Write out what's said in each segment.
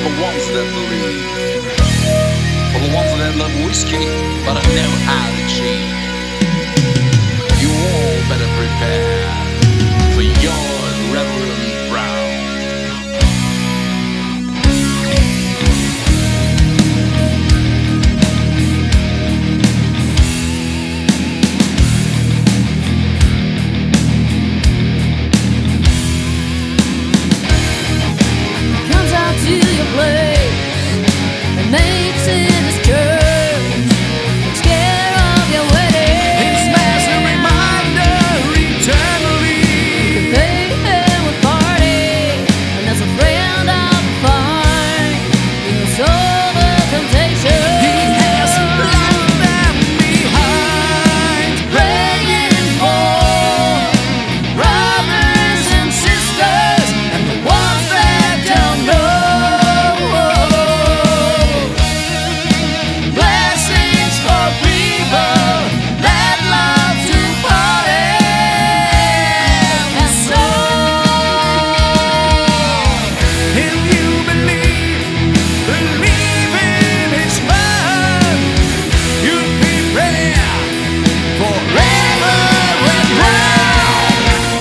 the ones that believe, for the ones that love whiskey but have never had a cheat. You all better prepare for your Reverend Brown. Comes out to your place and makes it his church. Scared of your wedding. His master reminder eternally. You can pay him with party, and as a friend of the fine, in the soul of temptation. He has left them behind. Praying for brothers and sisters and the ones that don't know. Blessings for people that love to party. And so, If you believe in His word, you prepare forever and round.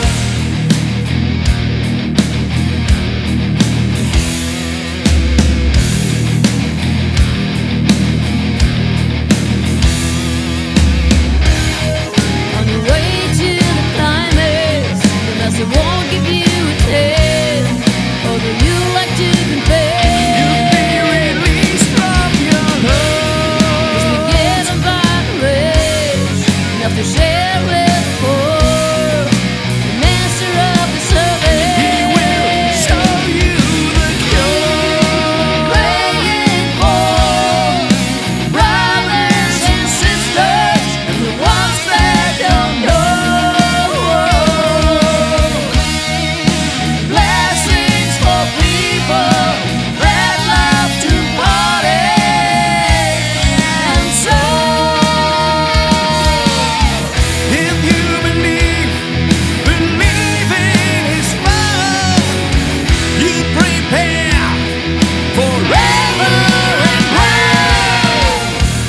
on your way to the climax, the master won't give you a taste. Although you like to confess, You'll be released from your just be love. given by the rich, enough to share with the poor. The master of the service, He will show you the cure. praying for brothers and sisters and the ones that don't know. Blessings for people that love to party. And so, If you believe in His word, you prepare forever and round.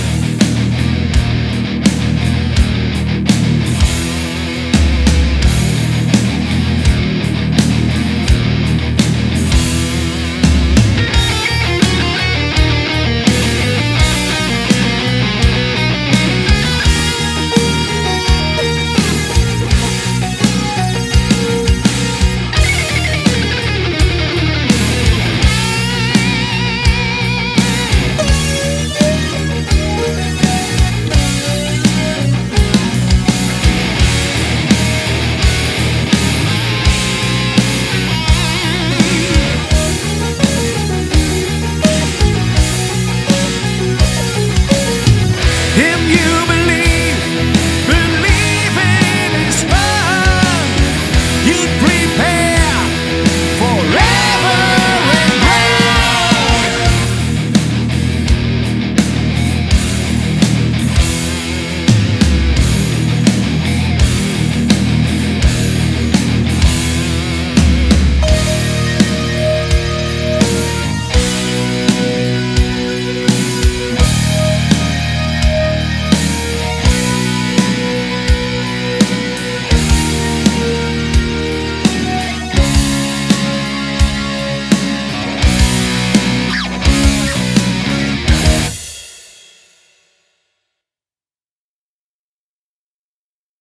If you believe in His word, you prepare